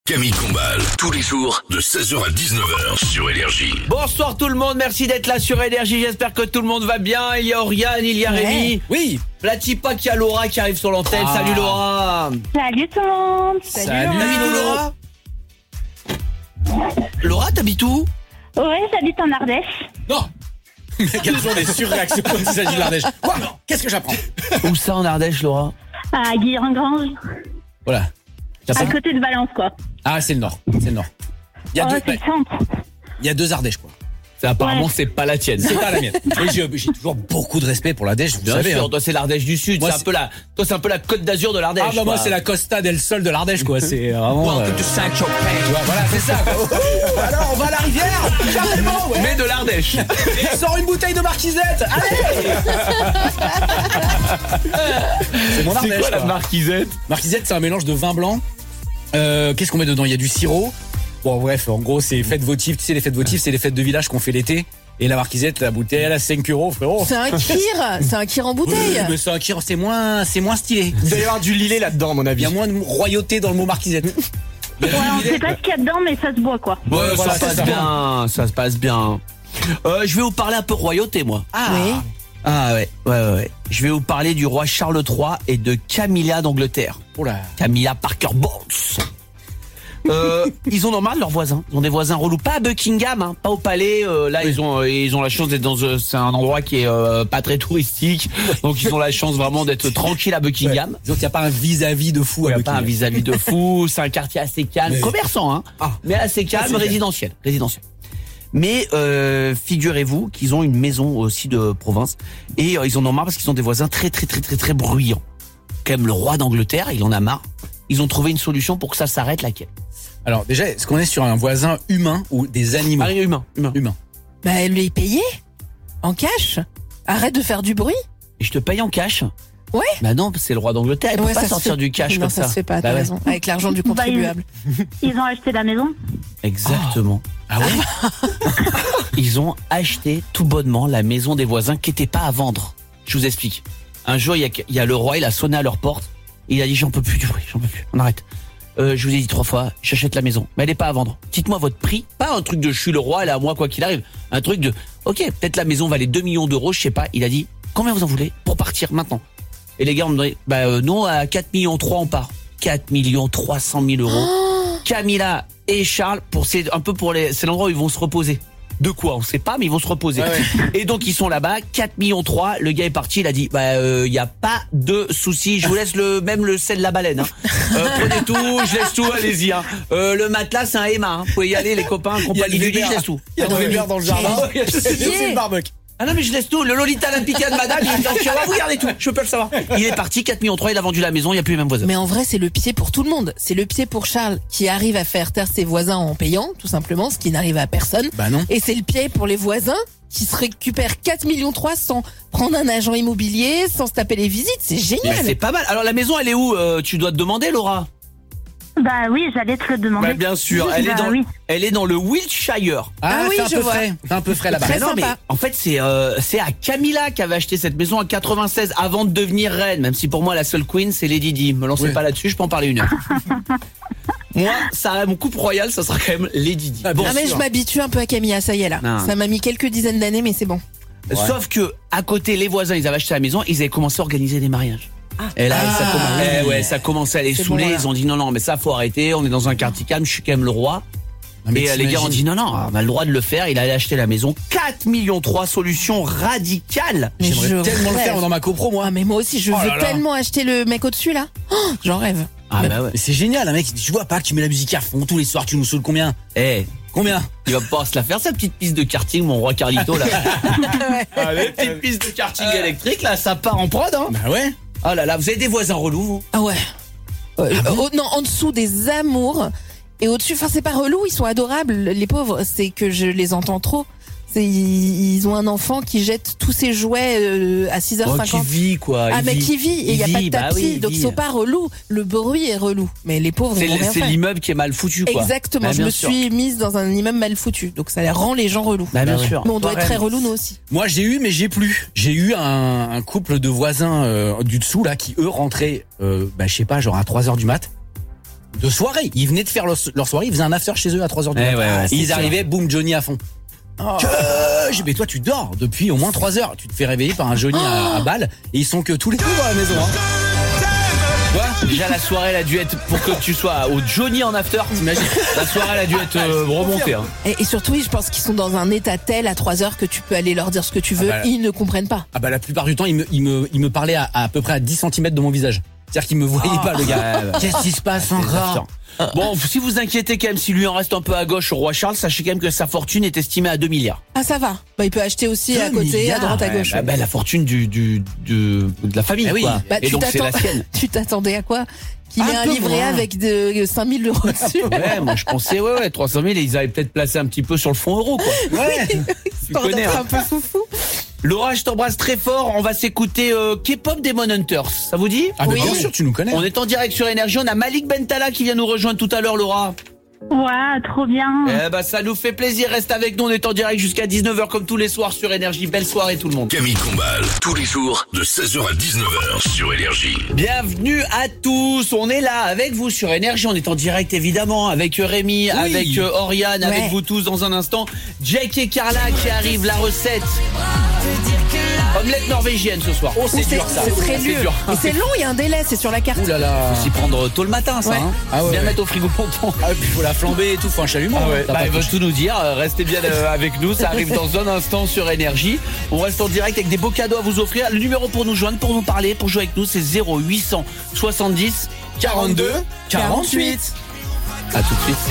Camille Combal, tous les jours de 16h à 19h sur Énergie. Bonsoir tout le monde, merci d'être là sur Énergie, j'espère que tout le monde va bien. Il y a Oriane, il y a Rémi. Oui. Platipa qu'il y a Laura qui arrive sur l'antenne. Salut Laura. Salut tout le monde. Salut. T'habites où Laura? Laura, t'habites où? Ouais, j'habite en Ardèche. Non. Il y a toujours des surréactions quand il s'agit de l'Ardèche. Quoi? Qu'est-ce que j'apprends? Où ça en Ardèche, Laura? À Guilherand-Grange, Voilà. à côté de Valence, quoi. Ah, c'est le nord. C'est le nord. Il y a, C'est le centre. il y a deux Ardèches, quoi. Apparemment, Ouais. c'est pas la tienne. C'est pas la mienne. Et j'ai toujours beaucoup de respect pour l'Ardèche, vous Bien savez. sûr, Hein. toi c'est l'Ardèche du Sud, Moi, c'est un peu la, toi c'est un peu la Côte d'Azur de l'Ardèche. Ah bah moi quoi. c'est la Costa del Sol de l'Ardèche, quoi. C'est vraiment. Welcome to Saint-Tropez. Tu vois, voilà, c'est ça. Quoi. Alors on va à la rivière. Carrément, ouais. Mais de l'Ardèche. Il sort une bouteille de marquisette. Allez. C'est mon C'est Ardèche. quoi la quoi. marquisette? Marquisette, c'est un mélange de vin blanc. Qu'est-ce qu'on met dedans? Il y a du sirop. Bon, bref, en gros, c'est fêtes votives. Tu sais, les fêtes votives, c'est les fêtes de village qu'on fait l'été. Et la marquisette, la bouteille, elle a 5 €, frérot. C'est un kir en bouteille. Mais c'est un kir, c'est moins stylé. Il doit y avoir du lilet là-dedans, à mon Il avis. y a moins de royauté dans le mot marquisette. Ouais, on sait pas ce qu'il y a dedans, mais ça se boit, quoi. Ouais, voilà, ça se passe c'est ça. bien, ça se passe bien. Je vais vous parler un peu royauté, moi. Oui. Ah ouais. Je vais vous parler du roi Charles III et de Camilla d'Angleterre. Oh là. Camilla Parker Bowles. Ils en ont marre de leurs voisins. Ils ont des voisins relous. Pas à Buckingham, hein, pas au palais. Là, ils ont la chance d'être dans. C'est un endroit qui est pas très touristique, donc ils ont la chance vraiment d'être tranquilles à Buckingham. Disons qu'il n'y a pas un vis-à-vis de fou Il à n'y a pas un Buckingham. vis-à-vis de fou. C'est un quartier assez calme, Mais- commerçant, hein, Ah. mais assez calme, c'est résidentiel. Mais figurez-vous qu'ils ont une maison aussi de province et ils en ont marre parce qu'ils ont des voisins très bruyants. Quand même, le roi d'Angleterre, il en a marre. Ils ont trouvé une solution pour que ça s'arrête, laquelle? Alors déjà, est-ce qu'on est sur un voisin humain ou des animaux? Ah, humain. Humain. Bah, les payer en cash. Arrête de faire du bruit. Et je te paye en cash? Ouais. Bah non, c'est le roi d'Angleterre, il peut Ouais, pas ça se sortir fait- du cash non, comme ça ça. se fait pas, Bah t'as ouais. raison. Avec l'argent du contribuable. Ils ont acheté la maison. Exactement. Ah ouais? Ils ont acheté tout bonnement la maison des voisins qui n'était pas à vendre. Je vous explique. Un jour, il y a le roi, il a sonné à leur porte. Il a dit, j'en peux plus du bruit, j'en peux plus. On arrête. Je vous ai dit 3 fois, j'achète la maison. Mais elle n'est pas à vendre. Dites-moi votre prix. Pas un truc de je suis le roi, elle est à moi quoi qu'il arrive. Un truc de, ok, peut-être la maison valait 2 millions d'euros, je sais pas. Il a dit, combien vous en voulez pour partir maintenant? Et les gars ont demandé, non, à 4 millions 3 on part. 4 millions 300 000 euros. Camilla et Charles, c'est l'endroit où ils vont se reposer. De quoi on sait pas, mais ils vont se reposer. Ouais. Et donc ils sont là-bas, 4 millions 3, le gars est parti, il a dit y a pas de souci, je vous laisse même le sel de la baleine. Hein. Prenez tout, je laisse tout, allez-y. Hein. Le matelas c'est un Emma, hein. Vous pouvez y aller les copains, compagnie du lit, je laisse tout. Il y a des verres dans le jardin. C'est le barbecue. Ah non mais je laisse tout, le Lolita Olympica de madame, il est donc vous gardez tout, je peux le savoir. Il est parti, 4 millions 3, il a vendu la maison, il n'y a plus les mêmes voisins. Mais en vrai, c'est le pied pour tout le monde. C'est le pied pour Charles qui arrive à faire taire ses voisins en payant, tout simplement, ce qui n'arrive à personne. Bah non. Et c'est le pied pour les voisins qui se récupèrent 4 millions 3 sans prendre un agent immobilier, sans se taper les visites. C'est Mais génial. c'est pas mal. Alors la maison elle est où? Tu dois te demander Laura. Bah oui, j'allais te le demander. Bah bien sûr, elle est Bah dans oui. elle est dans le Wiltshire. Ah oui, c'est un je peu vois. frais. C'est un peu frais là-bas. Très Non mais sympa. en fait c'est à Camilla qui avait acheté cette maison en 96 avant de devenir reine, même si pour moi la seule queen c'est Lady Di. Me lancez Oui. pas là-dessus, je peux en parler 1 heure. Moi, mon couple royal, ça sera quand même Lady Di. Ah, Bon, bien Ah mais sûr. je m'habitue un peu à Camilla, ça y est là. Non. Ça m'a mis quelques dizaines d'années, mais c'est bon. Ouais. sauf que à côté les voisins, ils avaient acheté la maison, ils avaient commencé à organiser des mariages. Et là, ça commençait à les C'est saouler. bon, là. Ils ont dit non, mais ça faut arrêter. On est dans un quartier calme. Je suis quand même le roi. Non, mais Et les gars ont dit t'imagines. non, on a le droit de le faire. Il allait acheter la maison. 4 millions 3, solution radicale. Mais J'aimerais je tellement le rêve. faire dans ma copro, moi. Ah mais moi aussi, je Oh veux là là. tellement acheter le mec au-dessus là. Oh, j'en rêve. Ah bah ouais. Mais c'est génial, un mec. Tu vois pas que tu mets la musique à fond tous les soirs, tu nous saoules combien? Eh, Combien? il va pouvoir se la faire sa petite piste de karting, mon roi Carlito là. Allez, petite piste de karting électrique là, ça part en prod hein. Bah ouais. Oh là là, vous avez des voisins relous vous? Ah ouais. Non, en dessous des amours et au-dessus, enfin c'est pas relou, ils sont adorables, les pauvres. C'est que je les entends trop. Ils ont un enfant qui jette tous ses jouets à 6h50. Qui vit quoi. Ah mais qui vit et il y a pas de bah tapis, oui, il donc vit. ils sont pas relous. Le bruit est relou, mais les pauvres ils vont rien C'est faire. l'immeuble qui est mal foutu quoi. Exactement, Bah, je bien me sûr. suis mise dans un immeuble mal foutu, donc ça rend les gens relous. Bah bien Bah ouais. sûr. Mais on doit être Pareil. très relous nous aussi. Moi j'ai eu mais j'ai plus. J'ai eu un couple de voisins du dessous là qui eux rentraient je sais pas genre à 3h du mat. de soirée. Ils venaient de faire leur soirée, ils faisaient un after chez eux à 3h du matin. ouais, c'est Ils sûr. arrivaient, boum, Johnny à fond. Mais toi tu dors depuis au moins 3 heures. Tu te fais réveiller par un Johnny à balle et ils sont que tous les deux dans la maison. Déjà la soirée elle a dû être, pour que tu sois au Johnny en after, t'imagines, la soirée elle a dû être remontée. Hein. Et surtout, je pense qu'ils sont dans un état tel à 3h que tu peux aller leur dire ce que tu veux, ils ne comprennent pas. Ah bah la plupart du temps il me parlait à peu près à 10 cm de mon visage. C'est-à-dire qu'il me voyait pas le gars. Qu'est-ce qui se passe encore? Bon, si vous inquiétez quand même, s'il lui en reste un peu à gauche au roi Charles, sachez quand même que sa fortune est estimée à 2 milliards. Ah ça va. Bah il peut acheter aussi 2 à côté, milliards, à droite, à gauche. Bah, la fortune de la famille, Ah oui. quoi. Bah, Et donc c'est la sienne. Tu t'attendais à quoi? Qu'il ait Un un peu livret moins. avec de 5000 euros dessus. Ouais, moi je pensais, 300 000 et ils avaient peut-être placé un petit peu sur le fonds euro, quoi. Ouais. Tu connais, d'être hein. un peu foufou. Laura, je t'embrasse très fort. On va s'écouter K-pop Demon Hunters. Ça vous dit? Ah mais Oui. bien sûr tu nous connais. On est en direct sur Énergie. On a Malik Bentala qui vient nous rejoindre tout à l'heure, Laura. Ouais, trop bien. Eh ben, ça nous fait plaisir. Reste avec nous. On est en direct jusqu'à 19h comme tous les soirs sur Énergie. Belle soirée tout le monde. Camille Combal, tous les jours de 16h à 19h sur Énergie. Bienvenue à tous. On est là avec vous sur Énergie. On est en direct évidemment avec Rémi, avec Oriane, avec Ouais. vous tous dans un instant. Jake et Carla qui arrivent. La recette. Omelette norvégienne ce soir. Oh, c'est dur ça. C'est très C'est dur. dur. Et c'est long, il y a un délai, c'est sur la carte. Ouh là là. Faut s'y prendre tôt le matin, ça. Ouais. Hein. Ah ouais, Bien ouais. mettre au frigo longtemps. Ah, puis faut la flamber et tout, faut un chalumeau. hein. T'as Bah, pas il va touché. tout nous dire. Restez bien avec nous. Ça arrive dans un instant sur Énergie. On reste en direct avec des beaux cadeaux à vous offrir. Le numéro pour nous joindre, pour nous parler, pour jouer avec nous, c'est 0800 70 42 48. À tout de suite.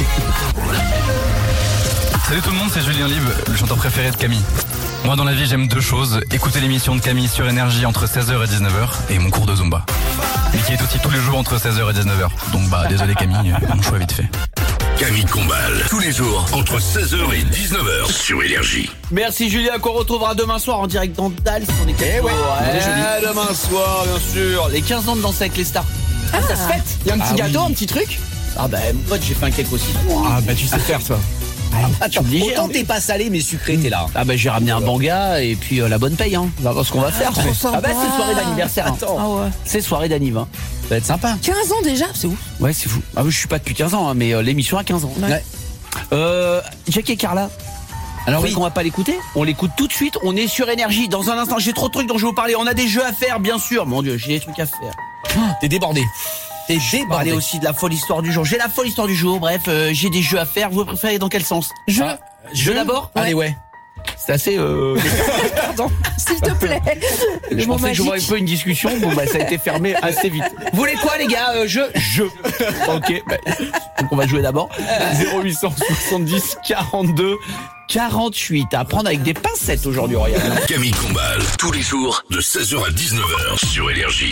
Salut tout le monde, c'est Julien Lieb, le chanteur préféré de Camille. Moi dans la vie j'aime 2 choses, écouter l'émission de Camille sur Énergie entre 16h et 19h et mon cours de Zumba. Et qui est aussi tous les jours entre 16h et 19h. Donc bah désolé Camille, mon choix est vite fait. Camille Combal, tous les jours entre 16h et 19h sur Énergie. Merci Julien, qu'on retrouvera demain soir en direct dans Dals. On est Eh ouais, demain soir, bien sûr. Les 15 ans de Danser avec les stars. Ah, ça se fête. Il y a un petit gâteau, un petit truc. Ah bah mon pote, j'ai fait un cake aussi. Ah bah tu sais faire ça. Attends, Autant t'es pas salé mais sucré t'es là. Ah bah j'ai ramené un banga et puis la bonne paye, hein. On va voir ce qu'on va faire. trop sympa. Ah bah c'est soirée d'anniversaire. Hein. Attends. Ah ouais. C'est soirée d'anniv. Hein. Ça va être sympa. 15 ans déjà, c'est ouf. Ouais, c'est fou. Ah oui, je suis pas depuis 15 ans, hein, mais l'émission a 15 ans. Ouais. Jack et Carla. Alors Oui, qu'on va pas l'écouter. On l'écoute tout de suite. On est sur Énergie. Dans un instant, j'ai trop de trucs dont je vais vous parler. On a des jeux à faire, bien sûr. Mon Dieu, j'ai des trucs à faire. t'es débordé. T'es Parler débordé. aussi de la folle histoire du jour. J'ai la folle histoire du jour. Bref, j'ai des jeux à faire. Vous préférez dans quel sens? Jeu d'abord. Allez ouais. C'est assez. Pardon. S'il te plaît. Je Le mot pensais que je vois un magique. peu une discussion. Bon bah ça a été fermé assez vite. Vous voulez quoi les gars? Jeu. Ok. Bah, donc on va jouer d'abord. 0870 42 48. À prendre avec des pincettes aujourd'hui, Royal. Camille Combal, tous les jours de 16h à 19h sur Énergie.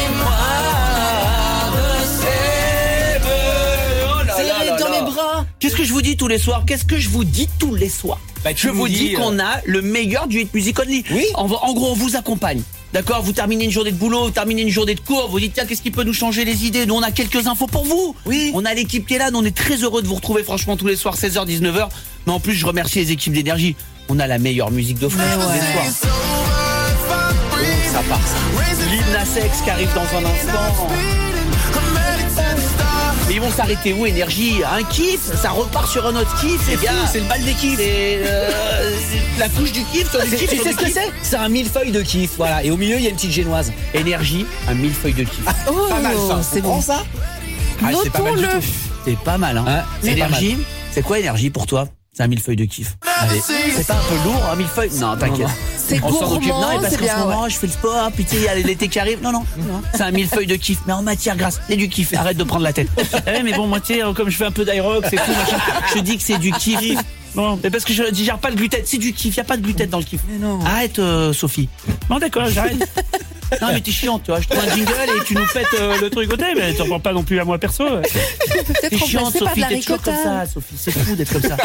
Serrez dans les bras. Qu'est-ce que je vous dis tous les soirs? Qu'est-ce que je vous dis tous les soirs? Bah, tu Je nous vous dis dis, qu'on a le meilleur du hit music only. Oui. En gros, on vous accompagne. D'accord? Vous terminez une journée de boulot, vous terminez une journée de cours, vous dites tiens, qu'est-ce qui peut nous changer les idées? Nous, on a quelques infos pour vous. Oui. On a l'équipe qui est là, nous, on est très heureux de vous retrouver franchement tous les soirs, 16h, 19h. Mais en plus, je remercie les équipes d'énergie. On a la meilleure musique de France tous les soirs. Oh, ça part ça. Lil Nas X qui arrive dans un instant. Mais ils vont s'arrêter où, Énergie? Un kiff, ça repart sur un autre kiff, les gars. C'est le bal des kiffs. C'est la couche du kiff sur du kiff. Tu sur sais du ce que kiff. c'est? C'est un millefeuille de kiff, voilà. Et au milieu, il y a une petite génoise. Énergie, un millefeuille de kiff. Oh, Pas mal ça. c'est bon. ça Ah, c'est pas mal du Notons-le. tout. C'est pas mal, hein. Ouais, c'est Énergie, c'est quoi Énergie pour toi? C'est un millefeuille de kiff. Allez. C'est pas un peu lourd, un millefeuille? Non, t'inquiète. C'est On s'en occupe. Non, gourmand, mais parce c'est qu'en bien. ce moment, je fais le sport, puis tu sais, il y a l'été qui arrive. Non. C'est un millefeuille de kiff, mais en matière grasse. C'est du kiff. Arrête de prendre la tête. Ouais, mais bon, moi, tu sais, comme je fais un peu d'aérob, c'est cool, machin. Je te dis que c'est du kiff. Bon, mais parce que je digère pas le gluten. C'est du kiff. Y a pas de gluten dans le kiff. Mais non. Arrête, Sophie. Non, d'accord, j'arrête. Non, mais t'es chiante, tu vois. Je trouve un jingle et tu nous faites le truc côté, mais t'en prends pas non plus à moi perso. T'es Peut-être chiante, remplacé par de Sophie. la T'es toujours comme ricotta. ça, Sophie. C'est fou d'être comme ça.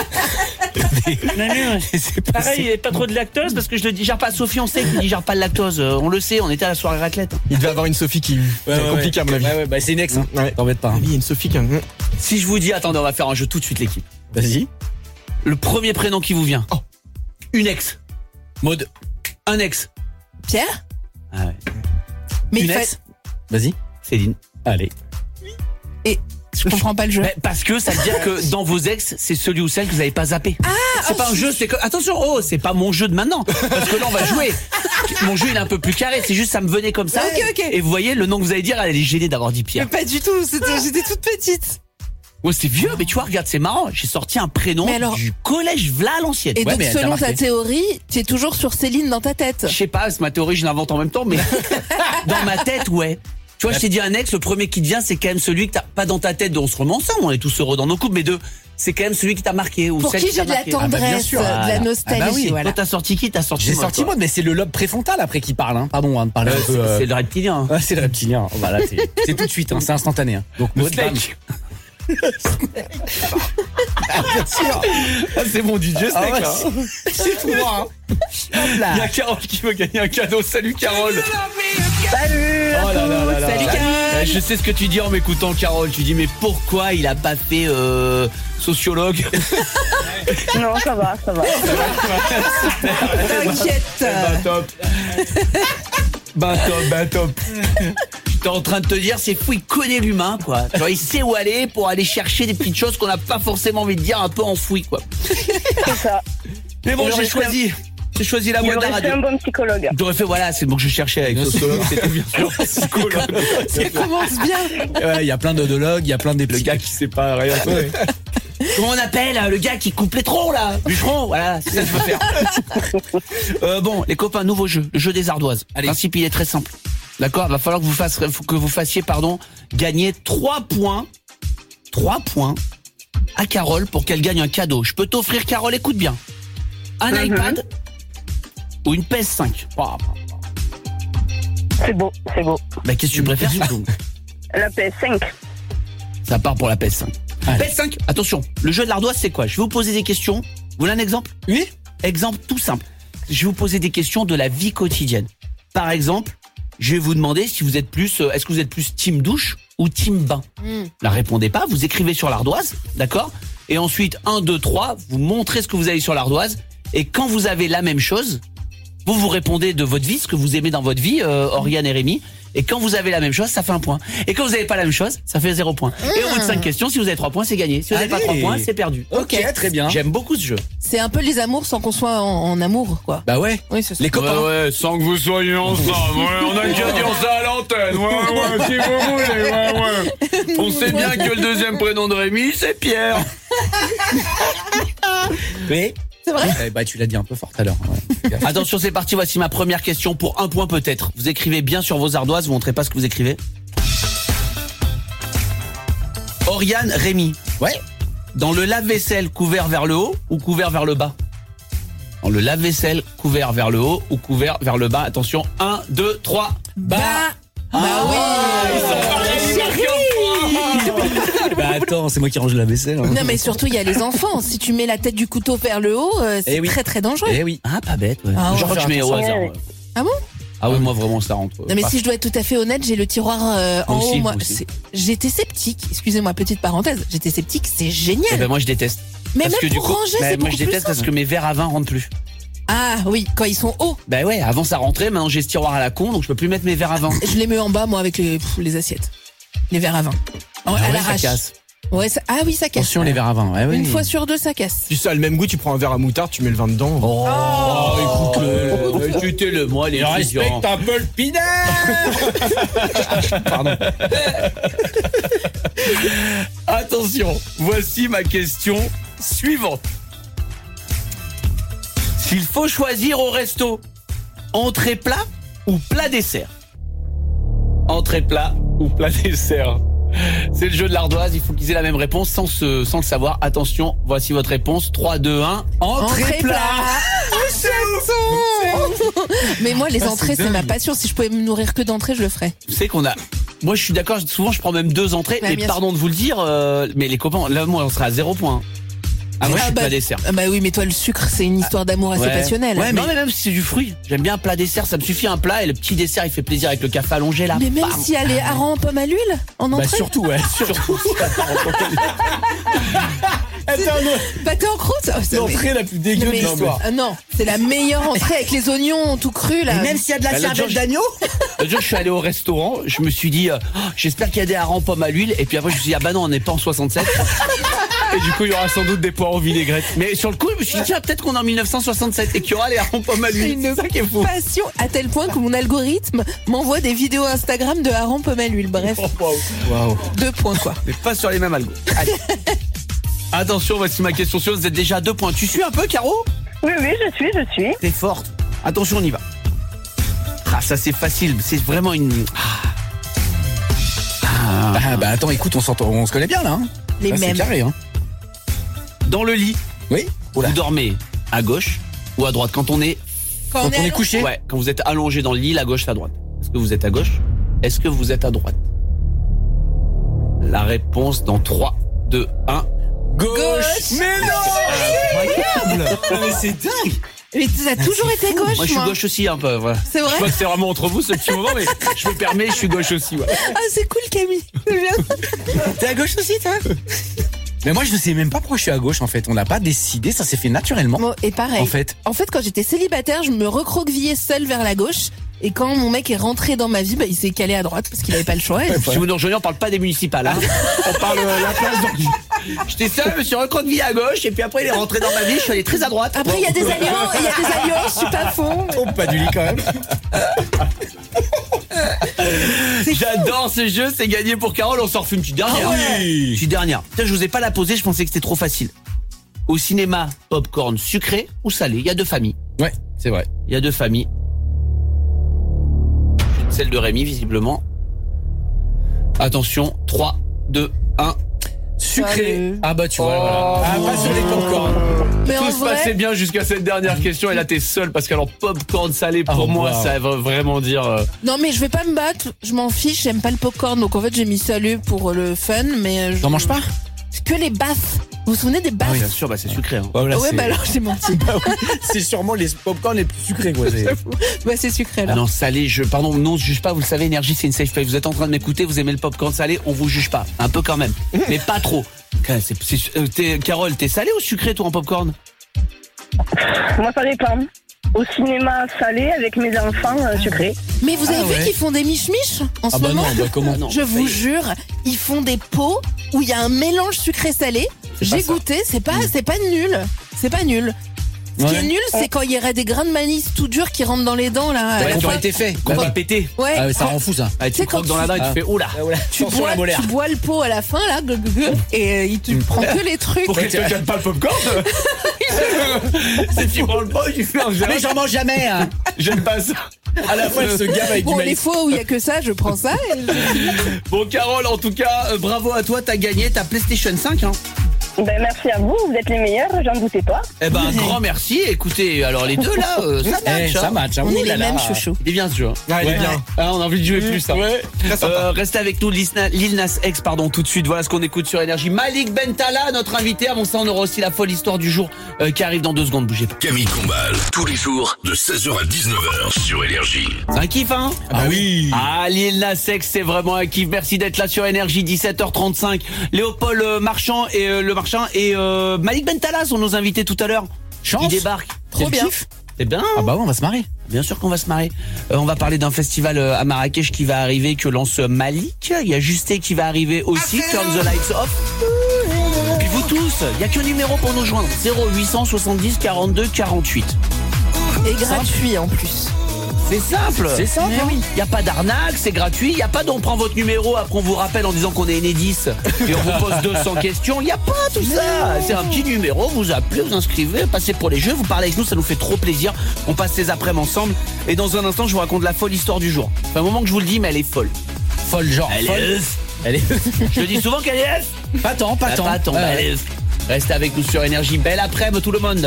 Pareil, il n'y a pas trop de lactose parce que je le digère pas. Sophie, on sait qu'il ne digère pas le lactose. On le sait, on était à la soirée raclette. Il devait avoir une Sophie qui est compliquée à mon avis. Ouais, bah c'est une ex, hein. Ouais. T'embête pas. hein. Il y a une Sophie qui a... Si je vous dis, attendez, on va faire un jeu tout de suite, l'équipe. Vas-y. Le premier prénom qui vous vient. Une ex. Mode. Un ex. Pierre? Ah ouais. Mais Une il ex. fait... Vas-y. Céline. Allez. Je comprends pas le jeu. Mais parce que ça veut dire que dans vos ex, c'est celui ou celle que vous n'avez pas zappé. C'est pas un jeu, c'est que attention, c'est pas mon jeu de maintenant, parce que là on va jouer. Mon jeu il est un peu plus carré, c'est juste ça me venait comme ça. Ok. Et vous voyez le nom que vous allez dire, elle est gênée d'avoir dit Mais Pierre. pas du tout, j'étais toute petite. Ouais, c'est vieux, mais tu vois, regarde, c'est marrant. J'ai sorti un prénom Mais alors- du collège v'là à l'ancienne. Et Ouais, donc mais elle t'a selon ta marqué. théorie, tu es toujours sur Céline dans ta tête. Je sais pas, c'est ma théorie, je l'invente en même temps, mais dans ma tête, ouais. Tu vois, je t'ai dit un ex, le premier qui te vient, c'est quand même celui que t'as pas dans ta tête, on se remet ensemble, on est tous heureux dans nos couples, mais c'est quand même celui qui t'a marqué. Ou Pour celle qui t'a j'ai de la marqué. tendresse, sûr. de la Voilà. nostalgie. Ah bah oui. Voilà. Toi, t'as sorti qui? T'as sorti J'ai moi, sorti toi. mode, mais c'est le lobe préfrontal après qui parle. Hein. Pardon, de parler un peu. C'est le reptilien. Ouais, c'est le reptilien. Voilà, c'est tout de suite, hein, c'est instantané. Hein. Donc, Le mode, bam. steak. Bien sûr. Ah, c'est mon DJ steak. Ah ouais, hein. c'est pour moi. Hein. Hop là. Il y a Carole qui veut gagner un cadeau. Salut Carole. Salut. Oh là là là là. Salut, Carole. Je sais ce que tu dis en m'écoutant Carole. Tu dis mais pourquoi il a pas fait sociologue? Non, ça va. T'inquiète. Top. Top. T'es en train de te dire, c'est fou, il connaît l'humain, quoi. Genre, il sait où aller pour aller chercher des petites choses qu'on n'a pas forcément envie de dire, un peu enfouies, quoi. C'est ça. Mais bon, Il aurait j'ai choisi la Il voie de la aurait fait radio. un bon psychologue. T'aurais fait, voilà, c'est le mot que je cherchais avec sociologue, c'était bien sûr psychologue. Ça commence bien. Ouais, il y a plein d'odologues, il y a plein des Le gars qui sait pas rien. Comment on appelle le gars qui coupe les troncs, là? Bûcheron, voilà, c'est ça que je veux faire. Bon, les copains, nouveau jeu, le jeu des ardoises. Allez. Le principe, il est très simple. D'accord? Va falloir que vous fassiez, gagner 3 points à Carole pour qu'elle gagne un cadeau. Je peux t'offrir, Carole, écoute bien. Un iPad ou une PS5. C'est beau. Bah, qu'est-ce que tu préfères, surtout? La PS5. Ça part pour la PS5. Allez. PS5, attention, le jeu de l'ardoise, c'est quoi? Je vais vous poser des questions. Vous voulez un exemple? Oui. Exemple tout simple. Je vais vous poser des questions de la vie quotidienne. Par exemple, je vais vous demander si vous êtes est-ce que vous êtes plus team douche ou team bain? La répondez pas, vous écrivez sur l'ardoise, d'accord? Et ensuite, 1, 2, 3, vous montrez ce que vous avez sur l'ardoise. Et quand vous avez la même chose, vous répondez de votre vie, ce que vous aimez dans votre vie, Oriane et Rémi. Et quand vous avez la même chose, ça fait 1 point. Et quand vous n'avez pas la même chose, ça fait 0 point. Et au bout de 5 questions, si vous avez 3 points, c'est gagné. Si vous n'avez pas 3 Allez. points, c'est perdu. Ok, très bien. J'aime beaucoup ce jeu. C'est un peu les amours sans qu'on soit en amour, quoi. Bah ouais. Oui, c'est ça. Les copains. Ouais, sans que vous soyez ensemble. Ouais, on a qu'à dire ça à l'antenne. Ouais, si vous voulez. Ouais. On sait bien que le deuxième prénom de Rémi, c'est Pierre. Oui. C'est vrai. Eh bah, tu l'as dit un peu fort tout à l'heure. Ouais. Attention, c'est parti. Voici ma première question pour 1 point peut-être. Vous écrivez bien sur vos ardoises. Vous montrez pas ce que vous écrivez. Oriane, Rémi. Ouais. Dans le lave-vaisselle, couvert vers le haut ou couvert vers le bas? Dans le lave-vaisselle, couvert vers le haut ou couvert vers le bas? Attention, 1, 2, 3. Bah oui. Bah attends, c'est moi qui range la vaisselle. Hein. Non mais surtout il y a les enfants. Si tu mets la tête du couteau vers le haut, c'est Eh oui. très très dangereux. Eh oui. Ah, pas bête, ouais. Ah ouais. Je crois que je mets au hasard. ouais. Ah bon? Ah oui, moi vraiment ça rentre. Non mais si je dois être tout à fait honnête, j'ai le tiroir en Moi aussi, haut. Moi, moi aussi. j'étais sceptique. Excusez-moi, petite parenthèse. J'étais sceptique, c'est génial. Eh ben moi je déteste. mais Parce même que du pour coup, ranger, c'est moi beaucoup je plus déteste parce simple. que mes verres à vin rentrent plus. Ah oui, quand ils sont hauts. Ben ouais, avant ça rentrait, maintenant j'ai ce tiroir à la con, donc je peux plus mettre mes verres à vin. Je les mets en bas moi avec les assiettes, les verres à vin. À ouais, ça l'arrache. casse. Ouais, ah oui, ça casse. Attention les verres à vin. Ouais, oui. Une fois sur deux, ça casse. Si ça a le même goût, tu prends un verre à moutarde, tu mets le vin dedans. Oh, écoute-le. Écoutez-le, moi les étudiants. un peu le pinard. Pardon. Attention, voici ma question suivante. S'il faut choisir au resto, entrée plat ou plat dessert? Entrée plat ou plat dessert? C'est le jeu de l'ardoise, il faut qu'ils aient la même réponse sans le savoir. Attention, voici votre réponse. 3, 2, 1. Entrée plat. Mais moi, les entrées, c'est dingue. ma passion. Si je pouvais me nourrir que d'entrées, je le ferais. Tu sais qu'on a... Moi, je suis d'accord, souvent je prends même 2 entrées. Bah, Et bien pardon de vous le dire, mais les copains, là, moi, on sera à 0 point. Ah, moi, je suis plat dessert. Bah oui, mais toi, le sucre, c'est une histoire d'amour assez passionnelle. Ouais, mais... Non, mais même si c'est du fruit. J'aime bien un plat dessert, ça me suffit un plat et le petit dessert, il fait plaisir avec le café allongé là. Mais même Bam. s'il y a les harengs en pomme à l'huile en entrée. Bah surtout, ouais. Surtout. Pâté en croûte. Oh, c'est L'entrée la plus dégueu de mais- l'histoire. Ah non, c'est la meilleure entrée avec les oignons tout crus là. Et même s'il y a de la Bah, l'autre cervelle jour, d'agneau. L'autre jour, je suis allé au restaurant, je me suis dit, j'espère qu'il y a des harengs pommes à l'huile. Et puis après, je me suis dit, ah bah non, on n'est pas en 67. Et du coup, il y aura sans doute des poireaux vinaigrettes. Mais sur le coup, je me suis dit, tiens, peut-être qu'on est en 1967 et qu'il y aura les harengs pommes à C'est l'huile. une C'est ça qui est fou. passion à tel point que mon algorithme m'envoie des vidéos Instagram de harengs pomme à l'huile. Bref, Waouh. 2 points quoi. Mais pas sur les mêmes algos. Allez. Attention, voici ma question suivante. Vous êtes déjà à 2 points. Tu suis un peu, Caro? Oui, je suis. T'es forte. Attention, on y va. Ah, ça c'est facile. C'est vraiment une. Ah bah attends, écoute, on se connaît bien là. Hein. Les Là, c'est mêmes. carré. Hein. Dans le lit, Oui. Oula. vous dormez à gauche ou à droite quand on est. Quand on est couché. Ouais, quand vous êtes allongé dans le lit, la gauche, la droite. Est-ce que vous êtes à gauche? Est-ce que vous êtes à droite? La réponse dans 3, 2, 1. Gauche. Mais non. Incroyable. Non, mais c'est dingue. Mais ça a toujours été gauche, Moi, je suis gauche aussi un peu. Voilà. C'est vrai? Je crois que c'est vraiment entre vous ce petit moment, mais je me permets, je suis gauche aussi. Ouais. Ah, c'est cool, Camille. C'est bien. T'es à gauche aussi, toi? Mais moi, je ne sais même pas pourquoi je suis à gauche, en fait. On n'a pas décidé, ça s'est fait naturellement. Bon, et pareil. En fait. Quand j'étais célibataire, je me recroquevillais seule vers la gauche. Et quand mon mec est rentré dans ma vie, bah, il s'est calé à droite parce qu'il avait pas le choix. Et- Si vous nous rejoignez, on parle pas des municipales. Hein. On parle la place. J'étais seul, je me suis recroquevillé à gauche, et puis après il est rentré dans ma vie, je suis allé très à droite. Après, il y a des alliances, je suis pas fond. Oh, pas du lit quand même. J'adore ce jeu, c'est gagné pour Carole, on s'en refait une petite dernière. Une petite dernière. Putain, je vous ai pas la poser, je pensais que c'était trop facile. Au cinéma, popcorn sucré ou salé? Il y a 2 familles. Ouais, c'est vrai. Il y a 2 familles. Celle de Rémi, visiblement. Attention, 3, 2, 1. Sucré. Ah bah tu vois, Oh. voilà. Ah, pas sur les popcorn. Mais en Tout se passait vrai, bien jusqu'à cette dernière question, et là t'es seul parce qu'alors popcorn salé pour Oh, moi wow. ça veut vraiment dire. non mais je vais pas me battre, je m'en fiche, j'aime pas le popcorn, donc en fait j'ai mis salé pour le fun, mais T'en manges pas? C'est que les baffes. Vous vous souvenez des baffes? Bien sûr, bah c'est sucré. Hein. Ouais, là, Ouais, c'est- bah alors j'ai menti. Bah oui, c'est sûrement les popcorn les plus sucrés, quoi. c'est- Bah c'est sucré Ah là. non, salé, pardon, non, on se juge pas, vous le savez, Énergie c'est une safe play. Vous êtes en train de m'écouter, vous aimez le popcorn salé, on vous juge pas. Un peu quand même, mais pas trop. Carole, t'es salé ou sucré toi en popcorn? Moi, ça dépend. Au cinéma salé avec mes enfants sucrés. Mais vous avez Ah vu ouais. qu'ils font des miches-miches en ce Ah bah moment? non, bah comment? Ah non, Je ça vous y est. jure, ils font des pots où il y a un mélange sucré-salé. J'ai pas ça. goûté, c'est pas nul. C'est pas nul. Ce qui Ouais. est nul, c'est quand il y aurait des grains de manis tout durs qui rentrent dans les dents là. Ouais, À la qui ont fin. été faits. Qu'on Bah va oui. péter. Ouais. Ah ouais, ça rend fou ça. Ah, sais, tu croques quand dans la dent et Ah. tu fais oula. Ah, voilà. Tu Attention la molaire. bois le pot à la fin là, et il te prend que les trucs. Pour qu'elle te donne pas le popcorn. Si tu prends le pot, tu fais un Mais j'en mange jamais, hein. J'aime pas ça. À la fois, elle se gave avec Bon, du les maïs. fois où il y a que ça, je prends ça. Bon, Carole, en tout cas, bravo à toi, t'as gagné ta PlayStation 5. Hein. Ben, merci à vous, vous êtes les meilleurs, j'en doutais pas. Eh ben, un grand merci. Écoutez, alors les deux là, ça match. Eh, ça hein. match, hein. On Ouh est là les là. mêmes chouchous. Il est bien ce jeu. Ah, il est bien. Ah, on a envie de jouer plus. Hein. Ouais, très sympa. Restez avec nous, Lil Nas X, pardon, tout de suite. Voilà ce qu'on écoute sur Énergie. Malik Bentala, notre invité. Avant ça, on aura aussi la folle histoire du jour qui arrive dans 2 secondes. Bougez pas. Camille Combal, tous les jours de 16h à 19h sur Énergie. C'est un kiff, hein? Ah oui. Ah, Lil Nas X, c'est vraiment un kiff. Merci d'être là sur Énergie, 17h35. Léopold Marchand et Malik Bentala sont nos invités tout à l'heure. Chance. Ils débarquent. Trop C'est le bien. kiff. C'est bien. Ah bah ouais, on va se marrer. Bien sûr qu'on va se marrer. On va parler d'un festival à Marrakech qui va arriver, que lance Malik. Il y a Justé qui va arriver aussi, Turn the Lights Off. Puis vous tous, il n'y a qu'un numéro pour nous joindre. 0870 42 48. Et gratuit en plus. C'est simple. C'est simple. Mais oui. Il n'y a pas d'arnaque, c'est gratuit. Il n'y a pas d'on prend votre numéro, après on vous rappelle en disant qu'on est Enedis et on vous pose 200 questions. Il n'y a pas tout ça. C'est un petit numéro, vous appelez, vous inscrivez, passez pour les jeux, vous parlez avec nous, ça nous fait trop plaisir. On passe ces après-midi ensemble. Et dans un instant, je vous raconte la folle histoire du jour. C'est un moment que je vous le dis, mais elle est folle. Folle genre. Elle Folle. est... Elle est. Je te dis souvent qu'elle est... Pas tant, pas tant. Pas tant, Ouais. elle est... Restez avec nous sur Énergie. Belle après-midi tout le monde.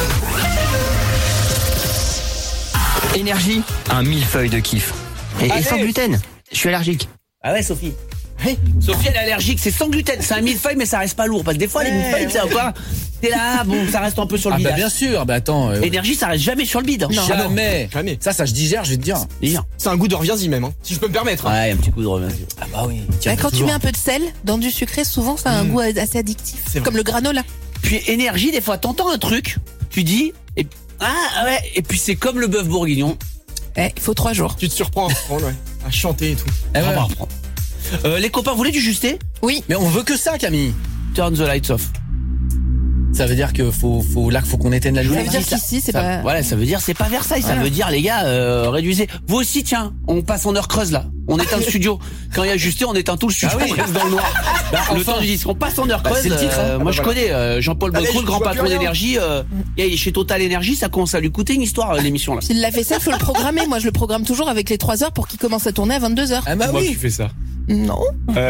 Énergie, un millefeuille de kiff. Et sans gluten. Je suis allergique. Ah ouais, Sophie. Sophie, elle est allergique, c'est sans gluten. C'est un millefeuille, mais ça reste pas lourd. Parce que des fois, les millefeuilles, c'est quoi? T'es là, bon, ça reste un peu sur le Ah bah bidage. bien sûr, bah attends. Énergie, ça reste jamais sur le bide. Hein. Jamais. Jamais. Ça se digère, je vais te dire. Dire. C'est un goût de reviens-y même, hein, si je peux me permettre. hein. Ouais, un petit coup de revin. Ah bah oui. Bah, quand tu mets un peu de sel dans du sucré, souvent ça a un goût assez addictif. C'est vrai. Comme le granola. Puis énergie, des fois t'entends un truc, tu dis, et puis c'est comme le bœuf bourguignon. Il faut 3 jours. Tu te surprends à reprendre, ouais. À chanter et tout. On va reprendre. Les copains, vous voulez du justé? Oui. Mais on veut que ça, Camille. Turn the lights off. Ça veut dire que faut qu'on éteigne la Ça lumière. veut dire qu'ici, c'est pas... Voilà, ça veut dire c'est pas Versailles, ça Voilà. veut dire les gars, réduisez. Vous aussi, tiens, on passe en heure creuse là. On éteint le studio. Quand il y a justé, on éteint tout le studio. Ah oui. On reste dans le noir. Le enfin. temps du disque. On passe en heure creuse. c'est le titre, hein. Moi, je connais Jean-Paul Allez, Baudrou, le je grand vois patron plus rien. d'énergie. Il est chez Total Énergie, ça commence à lui coûter une histoire l'émission là. S'il l'a fait ça, il faut le programmer. Moi, je le programme toujours avec les 3 heures pour qu'il commence à tourner à 22h. Ah bah Moi, oui. tu fais ça. Non.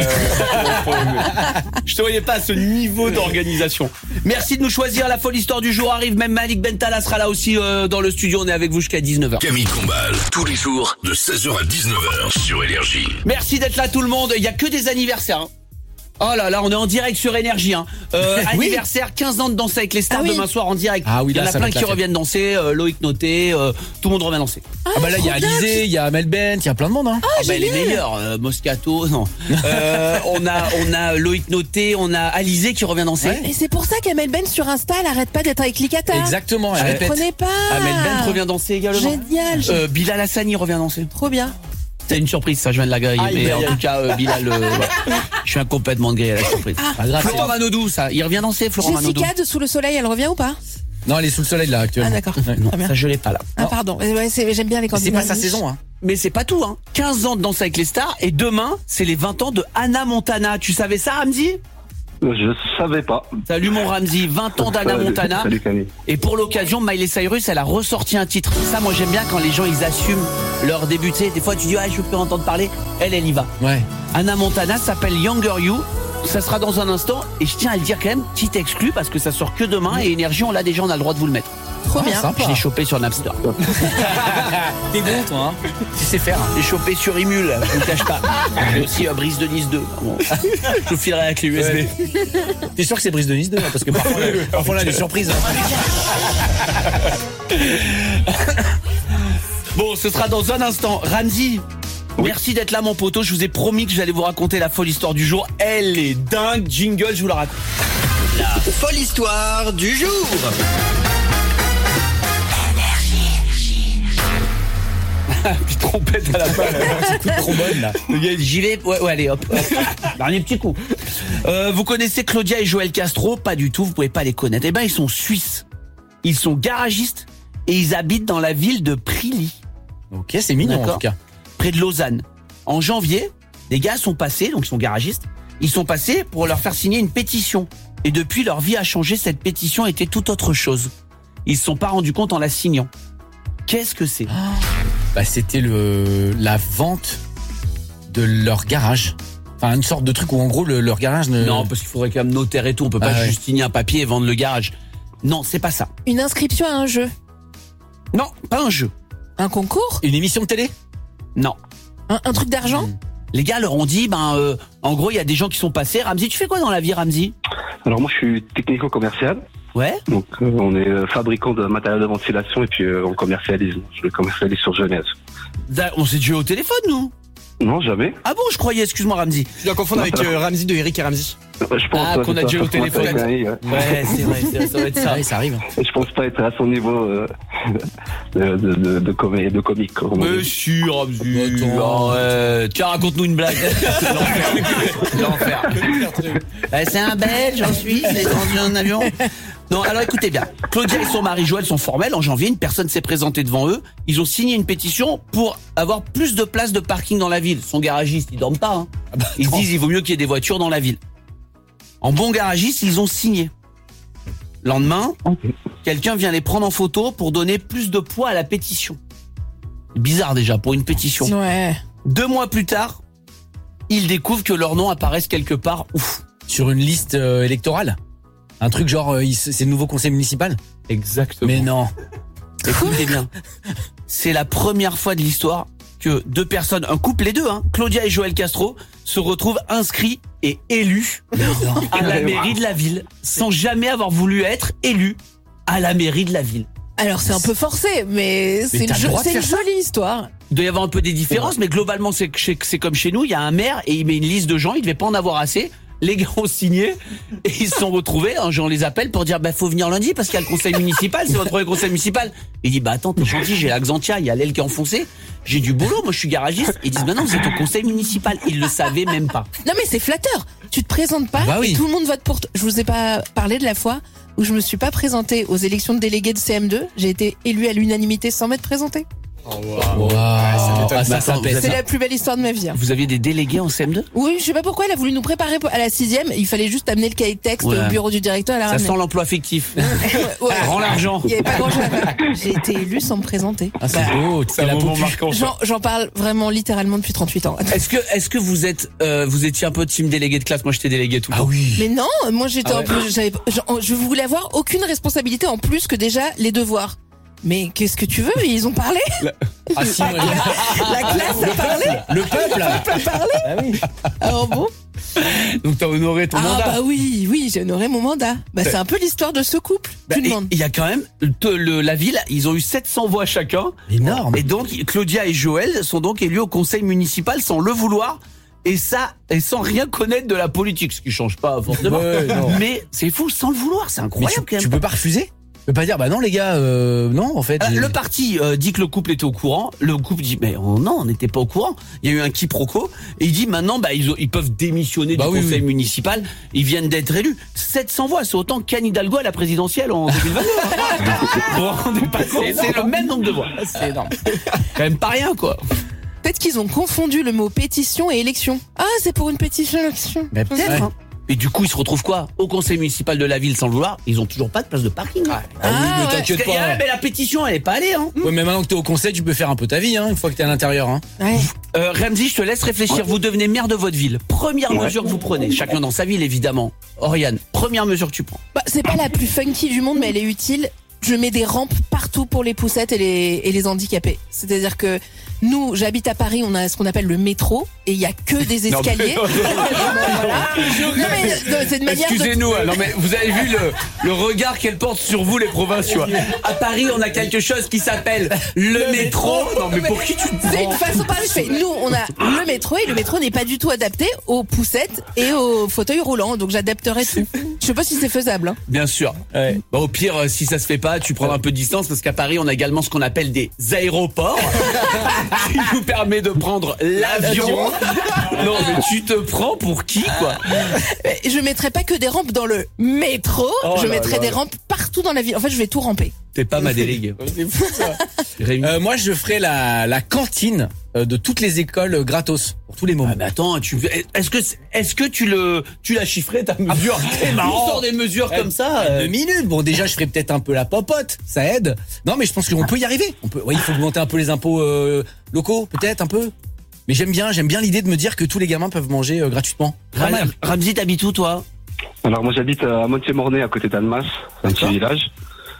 Je te voyais pas à ce niveau d'organisation. Merci de nous choisir. La folle histoire du jour arrive. Même Malik Bentala sera là aussi dans le studio. On est avec vous jusqu'à 19h. Camille Combal, tous les jours de 16h à 19h sur Énergie. Merci d'être là tout le monde. Il y a que des anniversaires. Hein. Oh là là, on est en direct sur Énergie. Hein. Anniversaire, 15 ans de Danser avec les stars Ah oui. demain soir en direct. Ah oui, il y en là, a ça va plein être qui la fête. reviennent danser. Loïc Noté, tout le monde revient danser. Ah bah là, il y a Alizé, il y a Amel Bent, il y a plein de monde, hein. Ah bah, les meilleurs, Moscato, non. On a Loïc Noté, on a Alizé qui revient danser. Ouais. Et c'est pour ça qu'Amel Ben sur Insta, elle arrête pas d'être avec Licata. Exactement, elle Je répète. comprenais pas. Amel Bent revient danser également. Génial. Bilal Hassani revient danser. Trop bien. C'est une surprise, ça, je viens de la griller. Aïe, Mais aïe, en tout cas, Bilal, ouais. Je suis complètement grillé à la surprise. Pas grave. Florent Manodou, ça, il revient danser, Florent Manodou. Jessica de Sous le Soleil, elle revient ou pas? Non, elle est sous le soleil là actuellement. Ah d'accord. Ouais. Non, Très bien. ça je l'ai pas là. Ah pardon. Ouais, j'aime bien les C'est candidats. pas sa saison, hein. Mais c'est pas tout, hein. 15 ans de Danse avec les stars et demain, c'est les 20 ans de Hannah Montana. Tu savais ça, Ramzi? Je savais pas. Salut mon Ramzi, 20 ans d'Hannah Montana. Salut Camille. Et pour l'occasion, Miley Cyrus, elle a ressorti un titre. Ça, moi, j'aime bien quand les gens, ils assument leur début. Tu sais, des fois, tu dis, ah, je veux plus entendre parler. Elle y va. Ouais. Hannah Montana s'appelle Younger You. Ça sera dans un instant. Et je tiens à le dire quand même, petit exclu, parce que ça sort que demain. Et Énergie, on l'a déjà, on a le droit de vous le mettre. Trop bien. Sympa. Je l'ai chopé sur Napster. T'es bon, toi, hein. Tu sais faire. J'ai chopé sur Imul, je vous le cache pas. J'ai aussi Brise de Nice 2. Bon. Je vous filerai avec les USB. T'es sûr que c'est Brise de Nice 2, hein, parce que parfois là, des surprises. Hein. Bon, ce sera dans un instant. Ramzi, merci d'être là, mon poteau. Je vous ai promis que j'allais vous raconter la folle histoire du jour. Elle est dingue. Jingle, je vous la raconte. La folle histoire du jour. Petite trompette à la fin. Petit coup de trombone là. Le gars, il dit, j'y vais. Ouais, allez, hop. Dernier petit coup. Vous connaissez Claudia et Joël Castro? Pas du tout, vous pouvez pas les connaître. Eh ben, ils sont suisses. Ils sont garagistes et ils habitent dans la ville de Prilly, Ok, c'est mignon en D'accord. tout cas. près de Lausanne. En janvier, les gars sont passés, donc ils sont garagistes, ils sont passés pour leur faire signer une pétition. Et depuis, leur vie a changé, cette pétition était tout autre chose. Ils se sont pas rendus compte en la signant. Qu'est-ce que c'est? Bah, c'était la vente de leur garage. Enfin, une sorte de truc où en gros leur garage ne. Non, parce qu'il faudrait quand même notaire et tout, on peut pas Ah ouais. juste signer un papier et vendre le garage. Non, c'est pas ça. Une inscription à un jeu. Non, pas un jeu. Un concours. Une émission de télé. Non. Un truc d'argent. Les gars leur ont dit, en gros, il y a des gens qui sont passés. Ramzi, tu fais quoi dans la vie, Ramzi? Alors moi je suis technico-commercial, Ouais. donc on est fabricant de matériel de ventilation et puis on commercialise. Je le commercialise sur Genève. On s'est déjà au téléphone, nous? Non, jamais. Ah bon, je croyais, excuse-moi, Ramzi. Tu dois confondre avec Ramzi de Eric et Ramzi. Je pense Ah, qu'on a c'est déjà ça, au téléphone. parce qu'on a- Ouais, c'est vrai, ça doit être ça. Ouais, ça arrive. Je pense pas être à son niveau de comique. comme on dit. Monsieur Ramzi. Attends. Tiens, raconte-nous une blague. L'enfer. C'est un Belge en Suisse, il est dans un avion. Non, alors écoutez bien. Claudia et son mari Joël sont formels. En janvier, une personne s'est présentée devant eux. Ils ont signé une pétition pour avoir plus de places de parking dans la ville. Son garagiste, ils dorment pas. Hein. Ils se disent, il vaut mieux qu'il y ait des voitures dans la ville. En bon garagiste, ils ont signé. Lendemain, quelqu'un vient les prendre en photo pour donner plus de poids à la pétition. Bizarre déjà pour une pétition. Ouais. 2 mois plus tard, ils découvrent que leurs noms apparaissent quelque part. Ouf. Sur une liste électorale. Un truc genre, c'est le nouveau conseil municipal. Exactement. Mais non. Écoutez bien. C'est la première fois de l'histoire que 2 personnes, un couple les deux, hein, Claudia et Joël Castro, se retrouvent inscrits et élus à la mairie de la ville, sans jamais avoir voulu être élus à la mairie de la ville. Alors c'est un peu forcé, mais c'est t'as le droit de une faire ça jolie histoire. Il doit y avoir un peu des différences, mais globalement, c'est comme chez nous, il y a un maire et il met une liste de gens, il devait pas en avoir assez. Les gars ont signé et ils se sont retrouvés. Un jour, on les appelle pour dire faut venir lundi parce qu'il y a le conseil municipal. C'est votre premier conseil municipal. Il dit attends, t'es gentil, j'ai la Xantia, il y a l'aile qui est enfoncée. J'ai du boulot, moi je suis garagiste. Ils disent non, vous êtes au conseil municipal. Ils le savaient même pas. Non mais c'est flatteur. Tu te présentes pas et tout le monde vote pour toi. Je vous ai pas parlé de la fois où je me suis pas présentée aux élections de délégués de CM2. J'ai été élue à l'unanimité sans m'être présentée. C'est la plus belle histoire de ma vie. Vous aviez des délégués en CM2 ? Oui, je sais pas pourquoi elle a voulu nous préparer à la 6e. Il fallait juste amener le cahier de texte au bureau du directeur. Elle a ramené. Ça sent l'emploi fictif. Rends l'argent. Il y avait pas grand chose à faire. J'ai été élue sans me présenter. Ah, c'est beau, c'est un moment marquant. J'en parle vraiment littéralement depuis 38 ans. Est-ce que vous étiez un peu team délégué de classe ? Moi j'étais délégué tout le temps. Ah oui. Mais non, moi j'étais un peu, je voulais avoir aucune responsabilité en plus que déjà les devoirs. Mais qu'est-ce que tu veux ? Ils ont parlé. Ah si, moi, la classe a parlé. Le peuple a parlé. Ah oui. Alors bon. Donc t'as honoré ton mandat. Ah bah oui, j'ai honoré mon mandat. C'est un peu l'histoire de ce couple. Tu demandes. Il y a quand même la ville, ils ont eu 700 voix chacun. Énorme. Et donc Claudia et Joël sont donc élus au conseil municipal sans le vouloir. Et sans rien connaître de la politique, ce qui change pas forcément. Mais c'est fou, sans le vouloir, c'est incroyable quand même. Tu peux pas refuser ? Tu peux pas dire non les gars, non en fait. Le parti dit que le couple était au courant. Le couple dit non, on n'était pas au courant. Il y a eu un quiproquo et il dit maintenant ils peuvent démissionner du conseil municipal. Ils viennent d'être élus. 700 voix, c'est autant qu'Anne Hidalgo à la présidentielle en 2022. Vous vous rendez pas compte ? C'est le même nombre de voix. C'est énorme. Quand même pas rien quoi. Peut-être qu'ils ont confondu le mot pétition et élection. Ah, c'est pour une pétition élection. Mais peut-être. Hein. Et du coup, ils se retrouvent quoi ? Au conseil municipal de la ville sans le vouloir, ils ont toujours pas de place de parking. Oui, mais t'inquiète pas. Mais la pétition, elle est pas allée, hein. Ouais, mais maintenant que t'es au conseil, tu peux faire un peu ta vie, hein, une fois que t'es à l'intérieur, hein. Ouais. Ramzy, je te laisse réfléchir. Vous devenez maire de votre ville. Première mesure que vous prenez, chacun dans sa ville, évidemment. Oriane, première mesure que tu prends. C'est pas la plus funky du monde, mais elle est utile. Je mets des rampes partout pour les poussettes et les handicapés. C'est-à-dire que nous, j'habite à Paris, on a ce qu'on appelle le métro et il y a que des escaliers. C'est une manière. Excusez-nous, non mais vous avez vu le regard qu'elle porte sur vous les provinciaux. À Paris, on a quelque chose qui s'appelle le métro. Non mais pour qui tu te prends ? C'est une façon de parler. Nous, on a le métro et le métro n'est pas du tout adapté aux poussettes et aux fauteuils roulants. Donc j'adapterai tout. Je sais pas si c'est faisable. Hein. Bien sûr. Ouais. Au pire, si ça se fait pas, tu prends un peu de distance parce qu'à Paris, on a également ce qu'on appelle des aéroports qui nous permet de prendre l'avion. Non, mais tu te prends pour qui, quoi ? Je mettrai pas que des rampes dans le métro. Je mettrai des rampes partout dans la ville. En fait, je vais tout ramper. T'es pas ma déléguée. C'est fou, ça. Moi, je ferai la cantine de toutes les écoles gratos pour tous les moments. Ah, mais attends, est-ce que tu l'as chiffré ta mesure ? C'est marrant. Tu sors des mesures comme ça. 2 minutes. Bon, déjà, je ferai peut-être un peu la popote. Ça aide. Non, mais je pense qu'on peut y arriver. Il faut augmenter un peu les impôts locaux, peut-être un peu. Mais j'aime bien l'idée de me dire que tous les gamins peuvent manger gratuitement. Ramzy, t'habites où, toi ? Alors moi j'habite à Montier-Mornay à côté d'Annemasse, un petit village.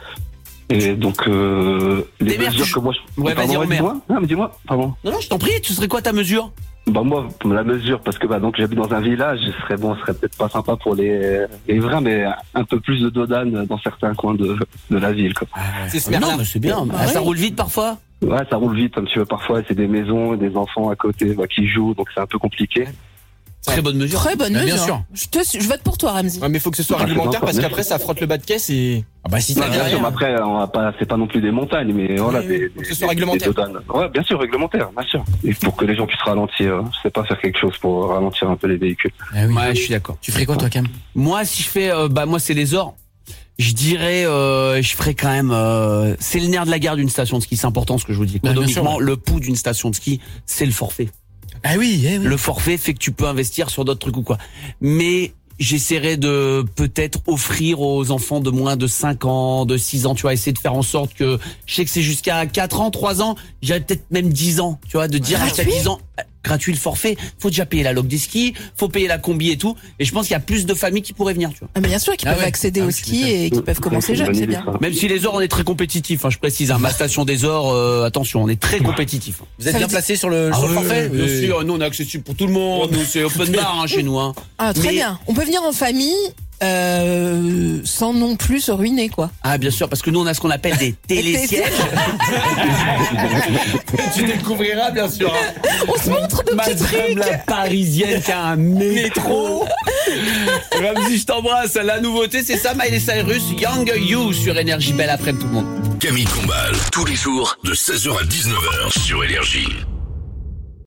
Et donc les mesures que moi je... Ouais, vas-y, dis-moi, pardon. Non, je t'en prie, tu serais quoi ta mesure ? Bah moi, la mesure, parce que donc j'habite dans un village, ce serait peut-être pas sympa pour les vrais, mais un peu plus de dodanes dans certains coins de la ville. Quoi. Non, mais c'est bien. Ça roule vite parfois ? Ouais, ça roule vite un petit peu parfois. C'est des maisons, des enfants à côté qui jouent, donc c'est un peu compliqué. Très bonne mesure. Très bonne mesure. Bien sûr. Je vote pour toi, Ramzy. Ouais, mais faut que ce soit réglementaire parce qu'après ça frotte le bas de caisse et. Ah bah si t'as bien sûr, mais après c'est pas non plus des montagnes, mais voilà, faut que ce soit réglementaire. Ouais, bien sûr, réglementaire, bien sûr. Et pour que les gens puissent ralentir, je sais pas, faire quelque chose pour ralentir un peu les véhicules. Ah oui. Ouais, je suis d'accord. Tu ferais quoi toi, Cam ? Moi, si je fais, moi c'est les ors. Je dirais, je ferais quand même. C'est le nerf de la guerre d'une station de ski. C'est important ce que je vous dis. Économiquement, le pouls d'une station de ski, c'est le forfait. Ah oui, oui. Le forfait fait que tu peux investir sur d'autres trucs ou quoi. Mais j'essaierai de peut-être offrir aux enfants de moins de 5 ans, de 6 ans, tu vois, essayer de faire en sorte que, je sais que c'est jusqu'à 4 ans, 3 ans, j'irais peut-être même 10 ans, tu vois, de dire jusqu'à 10 ans, gratuit le forfait, faut déjà payer la log des skis, faut payer la combi et tout, et je pense qu'il y a plus de familles qui pourraient venir, tu vois. Ah, mais bien sûr, qui peuvent accéder au ski et qui peuvent commencer jeunes, c'est bien. Même si les ors, on est très compétitifs, je précise, ma station des ors, attention, on est très compétitifs. Vous êtes bien placé sur le forfait ? Bien sûr, nous on est accessible pour tout le monde, nous c'est open bar chez nous. Ah, très bien. On peut venir en famille sans non plus se ruiner, quoi. Ah, bien sûr, parce que nous, on a ce qu'on appelle des télésièges. Tu découvriras, bien sûr. On se montre de petits trucs. La parisienne qui a un métro. Ramzi, je t'embrasse. La nouveauté, c'est ça, Miley Cyrus, Young You sur Énergie. Belle après-midi, tout le monde. Camille Combal, tous les jours de 16h à 19h sur Énergie.